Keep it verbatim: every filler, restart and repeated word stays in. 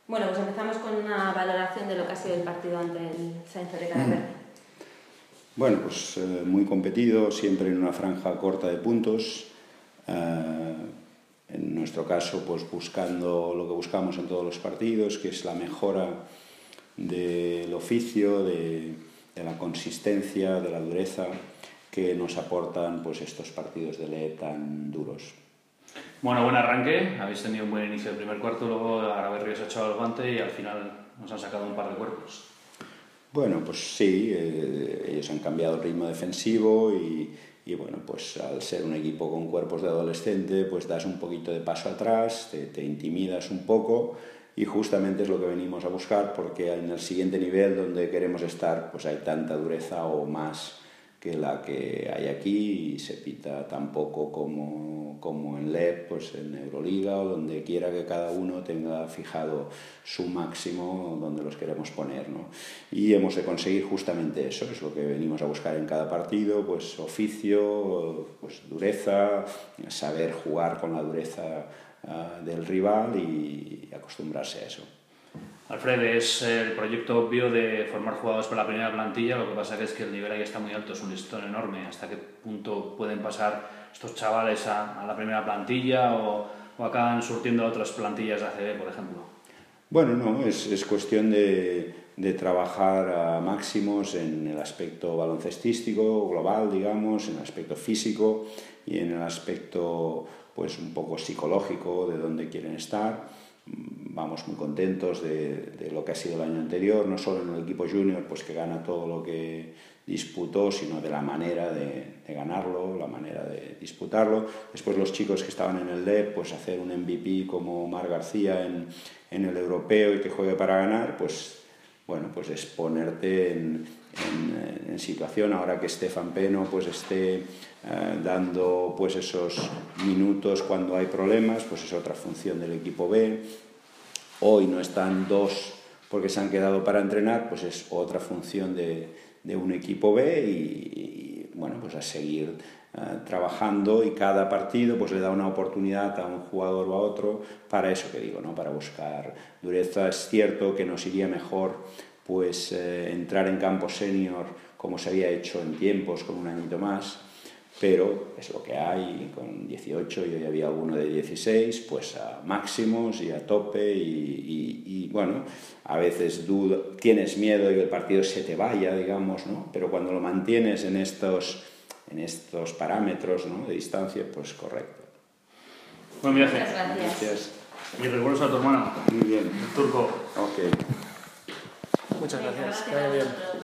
Bueno, pues empezamos con una valoración de lo que ha sido el partido ante el Sáenz de Cadagüero. Bueno, pues eh, muy competido, siempre en una franja corta de puntos. Eh, en nuestro caso, pues buscando lo que buscamos en todos los partidos, que es la mejora del oficio, de, de la consistencia, de la dureza que nos aportan pues estos partidos de L E tan duros. Bueno, buen arranque, habéis tenido un buen inicio del primer cuarto, luego Árabe Ríos ha echado el guante y al final nos han sacado un par de cuerpos. Bueno, pues sí, eh, ellos han cambiado el ritmo defensivo y, y bueno, pues al ser un equipo con cuerpos de adolescente, pues das un poquito de paso atrás, te, te intimidas un poco y justamente es lo que venimos a buscar, porque en el siguiente nivel donde queremos estar pues hay tanta dureza o más que la que hay aquí y se pita tan poco como, como en L E P, pues en Euroliga o donde quiera que cada uno tenga fijado su máximo donde los queremos poner, ¿no? Y hemos de conseguir justamente eso, es lo que venimos a buscar en cada partido, pues oficio, pues dureza, saber jugar con la dureza uh, del rival y acostumbrarse a eso. Alfred, es el proyecto obvio de formar jugadores para la primera plantilla, lo que pasa es que el nivel ahí está muy alto, es un listón enorme. ¿Hasta qué punto pueden pasar estos chavales a, a la primera plantilla o, o acaban surtiendo a otras plantillas de A C B, por ejemplo? Bueno, no, es, es cuestión de, de trabajar a máximos en el aspecto baloncestístico, global, digamos, en el aspecto físico y en el aspecto pues un poco psicológico de dónde quieren estar. Vamos muy contentos de, de lo que ha sido el año anterior, no solo en el equipo junior, pues que gana todo lo que disputó, sino de la manera de, de ganarlo, la manera de disputarlo. Después los chicos que estaban en el L E P, pues hacer un M V P como Marc García en, en el europeo y que juegue para ganar, pues bueno, pues es ponerte en, en, en situación, ahora que Stefan Peno pues esté eh, dando pues esos minutos cuando hay problemas, pues es otra función del equipo B. Hoy no están dos porque se han quedado para entrenar, pues es otra función de, de un equipo B y, y bueno, pues a seguir eh, trabajando y cada partido pues le da una oportunidad a un jugador o a otro para eso que digo, ¿no? Para buscar dureza. Es cierto que nos iría mejor pues eh, entrar en campo senior como se había hecho en tiempos con un añito más, pero es lo que hay, con dieciocho y hoy había alguno de dieciséis, pues a máximos y a tope y, y, y bueno, a veces dudo, tienes miedo de que el partido se te vaya, digamos, ¿no? Pero cuando lo mantienes en estos, en estos parámetros, ¿no? De distancia, pues correcto. Buen viaje. Muchas gracias. Gracias. Y recuerdos a tu hermano. Muy bien. El turco. Ok. Muchas Venga, gracias. gracias Que vaya a bien. vosotros.